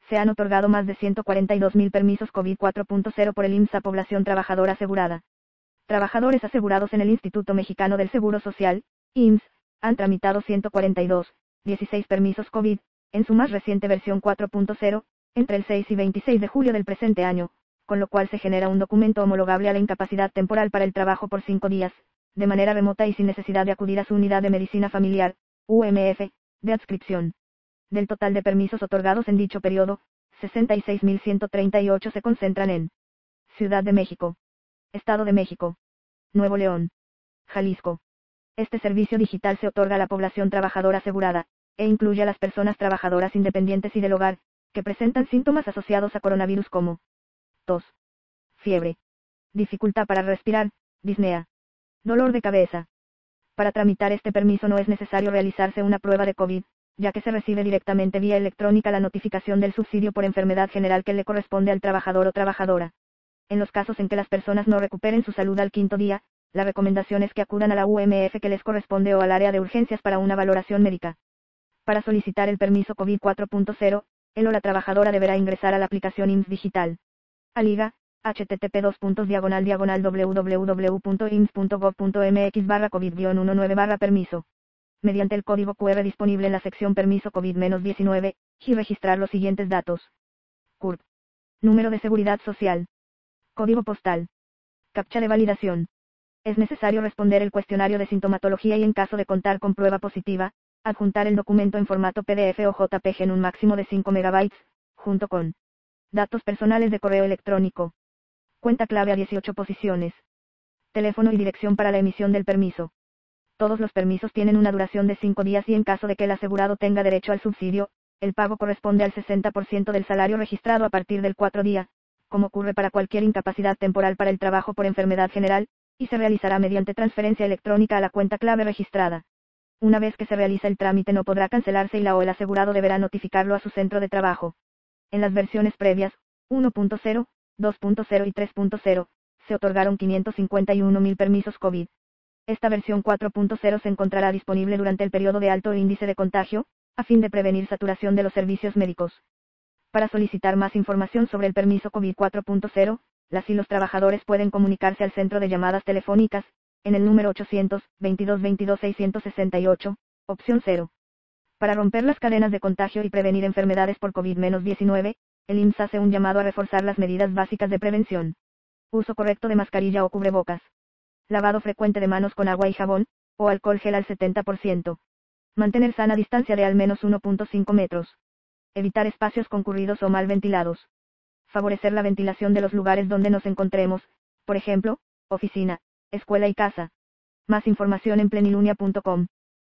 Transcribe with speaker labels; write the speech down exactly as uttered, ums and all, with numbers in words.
Speaker 1: Se han otorgado más de ciento cuarenta y dos mil permisos COVID cuatro punto cero por el I M S S a población trabajadora asegurada. Trabajadores asegurados en el Instituto Mexicano del Seguro Social, I M S S, han tramitado ciento cuarenta y dos, dieciséis permisos COVID, en su más reciente versión cuatro punto cero, entre el seis y veintiséis de julio del presente año, con lo cual se genera un documento homologable a la incapacidad temporal para el trabajo por cinco días, de manera remota y sin necesidad de acudir a su unidad de medicina familiar, U M F, de adscripción. Del total de permisos otorgados en dicho periodo, sesenta y seis mil ciento treinta y ocho se concentran en Ciudad de México, Estado de México, Nuevo León, Jalisco. Este servicio digital se otorga a la población trabajadora asegurada, e incluye a las personas trabajadoras independientes y del hogar, que presentan síntomas asociados a coronavirus como tos, fiebre, dificultad para respirar, disnea, dolor de cabeza. Para tramitar este permiso no es necesario realizarse una prueba de COVID, ya que se recibe directamente vía electrónica la notificación del subsidio por enfermedad general que le corresponde al trabajador o trabajadora. En los casos en que las personas no recuperen su salud al quinto día, la recomendación es que acudan a la U M F que les corresponde o al área de urgencias para una valoración médica. Para solicitar el permiso COVID cuatro punto cero, el o la trabajadora deberá ingresar a la aplicación I M S S digital. Aliga, http dos puntos diagonal diagonal www.ims.gov.mx barra COVID-diecinueve barra permiso. Mediante el código Q R disponible en la sección permiso COVID diecinueve, y registrar los siguientes datos. C U R P. Número de seguridad social. Código postal. Captcha de validación. Es necesario responder el cuestionario de sintomatología y en caso de contar con prueba positiva, adjuntar el documento en formato P D F o J P G en un máximo de cinco megabytes, junto con datos personales de correo electrónico. Cuenta clave a dieciocho posiciones. Teléfono y dirección para la emisión del permiso. Todos los permisos tienen una duración de cinco días y en caso de que el asegurado tenga derecho al subsidio, el pago corresponde al sesenta por ciento del salario registrado a partir del cuarto día, como ocurre para cualquier incapacidad temporal para el trabajo por enfermedad general, y se realizará mediante transferencia electrónica a la cuenta clave registrada. Una vez que se realiza el trámite no podrá cancelarse y la o el asegurado deberá notificarlo a su centro de trabajo. En las versiones previas, uno punto cero, dos punto cero y tres punto cero, se otorgaron quinientos cincuenta y uno mil permisos COVID. Esta versión cuatro punto cero se encontrará disponible durante el periodo de alto índice de contagio, a fin de prevenir saturación de los servicios médicos. Para solicitar más información sobre el permiso COVID cuatro punto cero, las y los trabajadores pueden comunicarse al centro de llamadas telefónicas, en el número ochocientos, veintidós veintidós seiscientos sesenta y ocho, opción cero. Para romper las cadenas de contagio y prevenir enfermedades por COVID diecinueve, el I M S S hace un llamado a reforzar las medidas básicas de prevención. Uso correcto de mascarilla o cubrebocas. Lavado frecuente de manos con agua y jabón, o alcohol gel al setenta por ciento. Mantener sana distancia de al menos uno punto cinco metros. Evitar espacios concurridos o mal ventilados. Favorecer la ventilación de los lugares donde nos encontremos, por ejemplo, oficina, escuela y casa. Más información en plenilunia punto com.